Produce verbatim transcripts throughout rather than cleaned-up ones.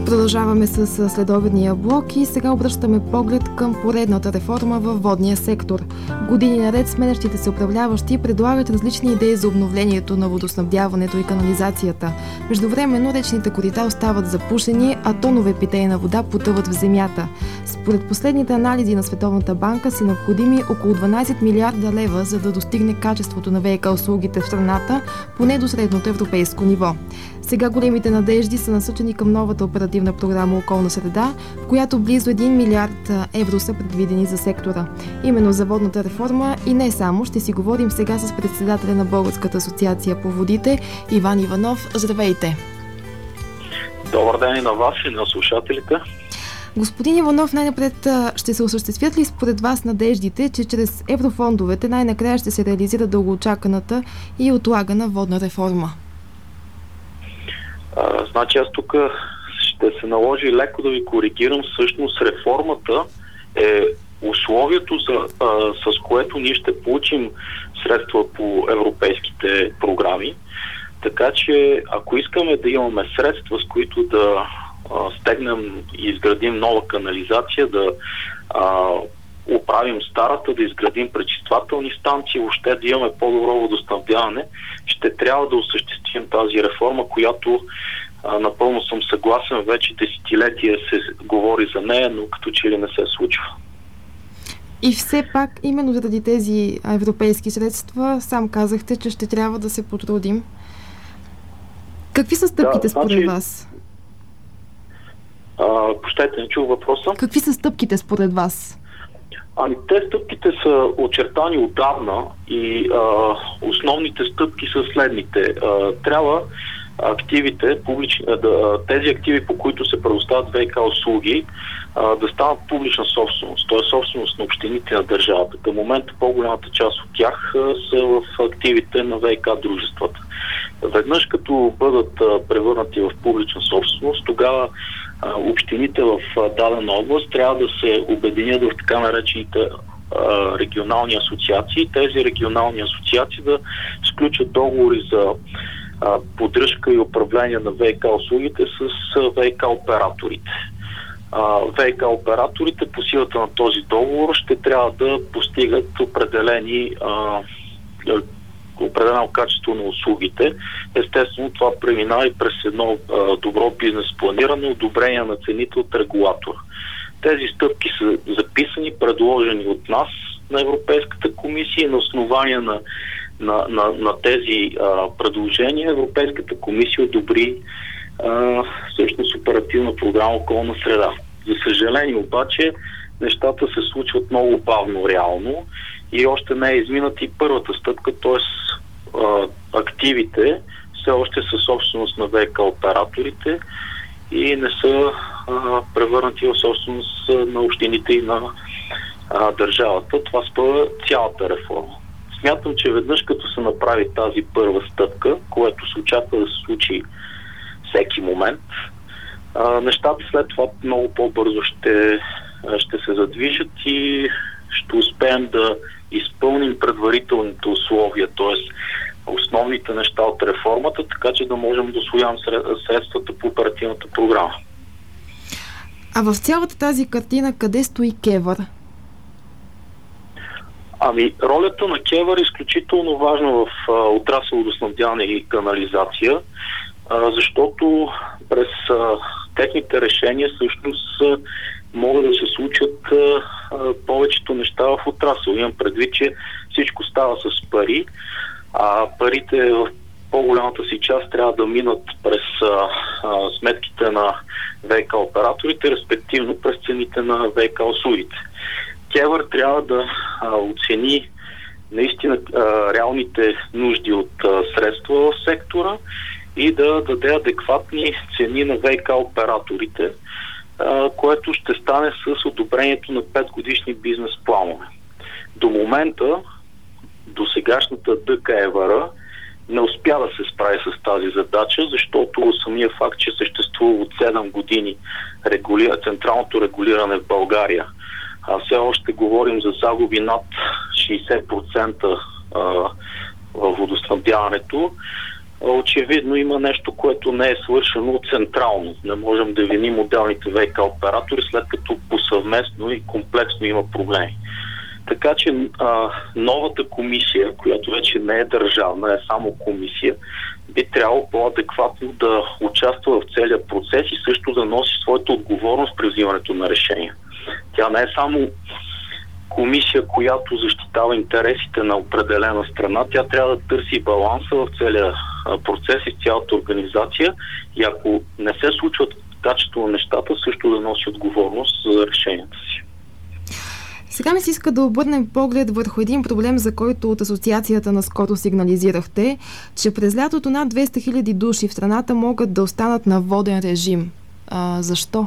Продължаваме с следобедния блок и сега обръщаме поглед към поредната реформа във водния сектор. Години наред сменящите се управляващи предлагат различни идеи за обновлението на водоснабдяването и канализацията. Междувременно речните корита остават запушени, а тонове питейна вода потъват в земята. Според последните анализи на Световната банка са необходими около дванадесет милиарда лева, за да достигне качеството на ВиК услугите в страната поне до средното европейско ниво. Сега големите надежди са насочени към новата оперативна програма „Околна среда“, в която близо един милиард евро са предвидени за сектора. Именно за водната реформа и не само ще си говорим сега с председателя на Българската асоциация по водите Иван Иванов. Здравейте! Добър ден и на вас и на слушателите. Господин Иванов, най-напред ще се осъществят ли според вас надеждите, че чрез еврофондовете най-накрая ще се реализира дългоочаканата и отлагана водна реформа? А, значи аз тук ще се наложи леко да ви коригирам. Всъщност реформата е условието, за, а, с което ние ще получим средства по европейските програми. Така че ако искаме да имаме средства, с които да а, стегнем и изградим нова канализация, да а, оправим старата, да изградим пречиствателни станции, въобще да имаме по-добро водоснабдяване, ще трябва да осъществим тази реформа, която а, напълно съм съгласен, вече десетилетия се говори за нея, но като че ли не се случва. И все пак, именно заради тези европейски средства, сам казахте, че ще трябва да се потрудим. Какви са стъпките да, според значи... вас? А, пощайте, не чух въпроса. Какви са стъпките според вас? Ами те стъпките са очертани отдавна и а, основните стъпки са следните. А, трябва активите, публични, да, тези активи, по които се предоставят ВиК услуги, а, да станат публична собственост, т.е. собственост на общините на държавата. Към момента по-голямата част от тях а, са в активите на ВиК дружествата. Веднъж като бъдат а, превърнати в публична собственост, тогава а, общините в а, дадена област трябва да се обединят в така наречените а, регионални асоциации. Тези регионални асоциации да сключат договори за а, поддръжка и управление на ВиК услугите с а, ВиК операторите. А, ВиК операторите по силата на този договор ще трябва да постигат определени а, определено качество на услугите. Естествено, това преминава и през едно а, добро бизнес планиране, одобрение на цените от регулатора. Тези стъпки са записани, предложени от нас на Европейската комисия и на основание на, на, на, на тези а, предложения Европейската комисия одобри а, всъщност оперативна програма „Околна среда“. За съжаление обаче, нещата се случват много бавно реално и още не е изминат и първата стъпка, т.е. активите все още са собственост на ВиК операторите и не са а, превърнати в собственост на общините и на а, държавата. Това спъва цялата реформа. Смятам, че веднъж като се направи тази първа стъпка, което се очаква да се случи всеки момент, а, нещата след това много по-бързо ще, ще се задвижат и ще успеем да изпълним предварителните условия, т.е. основните неща от реформата, така че да можем да усвояваме средствата по оперативната програма. А в цялата тази картина къде стои КЕВР? Ами, ролята на КЕВР е изключително важна в а, отрасъл водоснабдяване и канализация, а, защото през а, техните решения всъщност а, могат да се случат а, а, повечето неща в отрасъл. Имам предвид, че всичко става с пари, а парите в по-голямата си част трябва да минат през а, а, сметките на ВиК операторите, респективно през цените на ВиК услугите. КЕВР трябва да а, оцени наистина а, реалните нужди от а, средства в сектора и да даде адекватни цени на ВиК операторите, а, което ще стане с одобрението на пет годишни бизнес планове. До момента до сегашната ДКЕВР не успя да се справи с тази задача, защото самия факт, че съществува от седем години регули... централното регулиране в България, а все още говорим за загуби над шейсет процента а, във водоснабдяването, очевидно има нещо, което не е свършено централно. Не можем да виним отделните ВиК оператори, след като посъвместно и комплексно има проблеми. Така че а, новата комисия, която вече не е държавна, е само комисия, би трябвало по-адекватно да участва в целия процес и също да носи своята отговорност при взимането на решения. Тя не е само комисия, която защитава интересите на определена страна, тя трябва да търси баланса в целия процес и цялата организация и ако не се случват качество на нещата, също да носи отговорност за решенията си. Сега ми се иска да обърнем поглед върху един проблем, за който от асоциацията наскоро сигнализирахте, че през лятото над двеста хиляди души в страната могат да останат на воден режим. А, защо?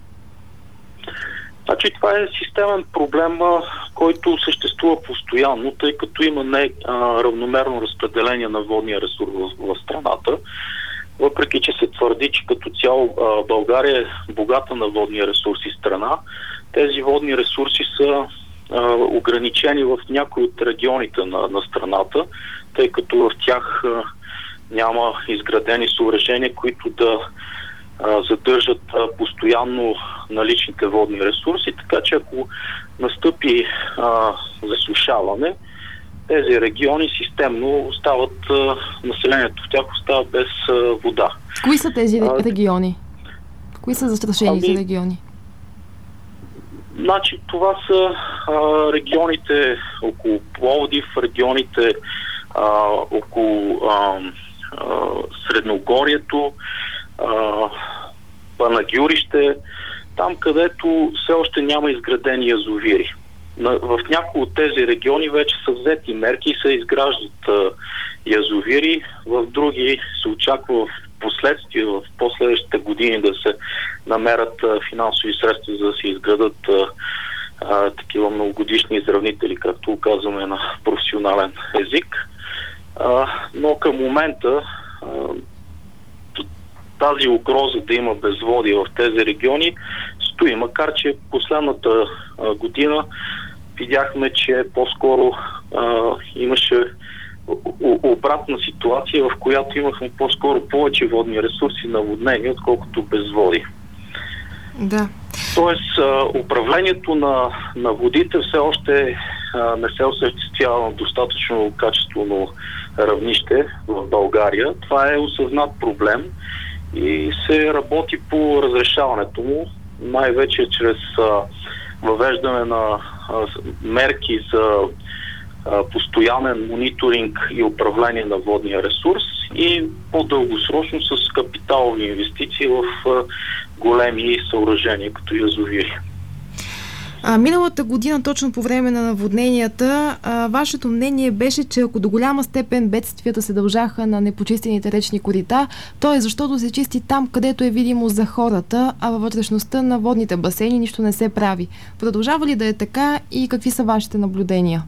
Значи това е системен проблем, който съществува постоянно, тъй като има не а, равномерно разпределение на водния ресурс в, в страната. Въпреки че се твърди, че като цяло а, България е богата на водния ресурси страна, тези водни ресурси са а, ограничени в някои от регионите на, на страната, тъй като в тях а, няма изградени съоръжения, които да а, задържат а, постоянно наличните водни ресурси, така че ако настъпи а, засушаване, тези региони системно остават, а, населението в тях остава без а, вода. Кои са тези региони? Кои са застрашените ами, региони? Значи това са а, регионите около Пловдив, регионите а, около а, а, Средногорието, а, Панагюрище, там където все още няма изградени язовири. В някои от тези региони вече са взети мерки и се изграждат а, язовири, в други се очаква в последствие, в последващите години да се намерят а, финансови средства, за да се изградат а, а, такива многогодишни изравнители, както го казваме на професионален език. А, но към момента а, тази угроза да има безводие в тези региони стои, макар че последната а, година видяхме, че по-скоро а, имаше обратна ситуация, в която имахме по-скоро повече водни ресурси, наводнения, отколкото безводие. Да. Тоест, а, управлението на, на водите все още а, не се осъществява на достатъчно качествено равнище в България. Това е осъзнат проблем и се работи по разрешаването му, най-вече чрез а, въвеждане на а, мерки за а, постоянен мониторинг и управление на водния ресурс и по-дългосрочно с капиталови инвестиции в а, големи съоръжения, като язовири. А, миналата година, точно по време на наводненията, а, вашето мнение беше, че ако до голяма степен бедствията се дължаха на непочистените речни корита, то е защото се чисти там, където е видимо за хората, а във вътрешността на водните басейни нищо не се прави. Продължава ли да е така и какви са вашите наблюдения?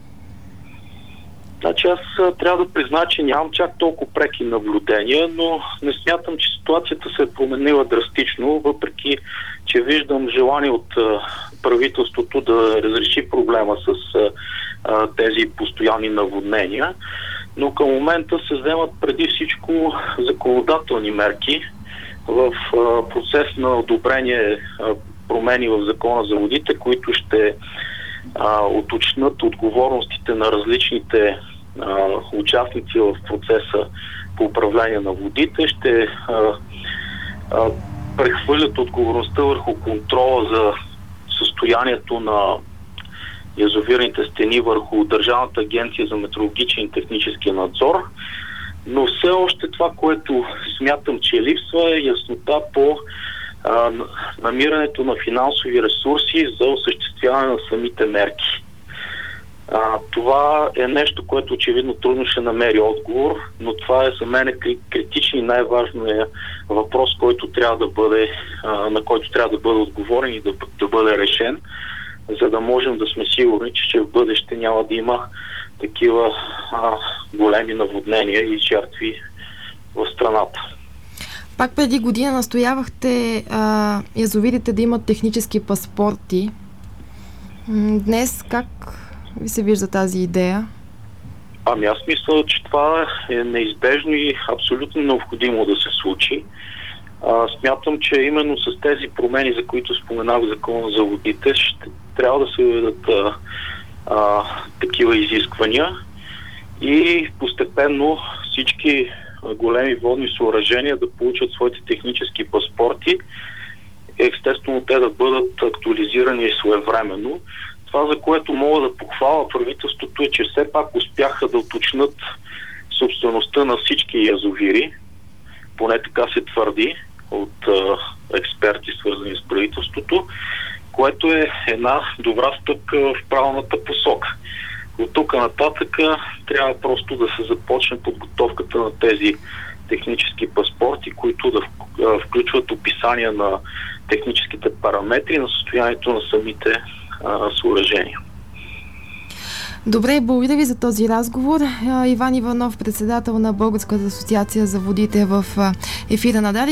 Значи аз трябва да призная, че нямам чак толкова преки наблюдения, но не смятам, че ситуацията се е променила драстично, въпреки че виждам желание от правителството да разреши проблема с а, тези постоянни наводнения, но към момента се вземат преди всичко законодателни мерки в а, процес на одобрение а, промени в Закона за водите, които ще а, уточнят отговорностите на различните а, участници в процеса по управление на водите, ще а, а, прехвърлят отговорността върху контрола за състоянието на язовирните стени върху Държавната агенция за метеорологичен и технически надзор, но все още това, което смятам, че липсва, е яснота по а, намирането на финансови ресурси за осъществяване на самите мерки. А, това е нещо, което очевидно трудно ще намери отговор, но това е за мен критичен и най-важният въпрос, който трябва да бъде, а, на който трябва да бъде отговорен и да, да бъде решен, за да можем да сме сигурни, че, че в бъдеще няма да има такива а, големи наводнения и жертви в страната. Пак преди година настоявахте а, язовирите да имат технически паспорти. Днес как ви се вижда тази идея? Ами аз мисля, че това е неизбежно и абсолютно необходимо да се случи. А, смятам, че именно с тези промени, за които споменах в Закона за водите, ще трябва да се въведат а, а, такива изисквания и постепенно всички големи водни съоръжения да получат своите технически паспорти. Естествено, те да бъдат актуализирани своевременно. Това, за което мога да похваля правителството, е, че все пак успяха да уточнят собствеността на всички язовири, поне така се твърди от а, експерти, свързани с правителството, което е една добра стъпка в правилната посока. От тук нататък трябва просто да се започне подготовката на тези технически паспорти, които да включват описания на техническите параметри на състоянието на самите а, съоръжения. Добре, благодаря ви за този разговор. Иван Иванов, председател на Българската асоциация за водите в ефира на Дарик.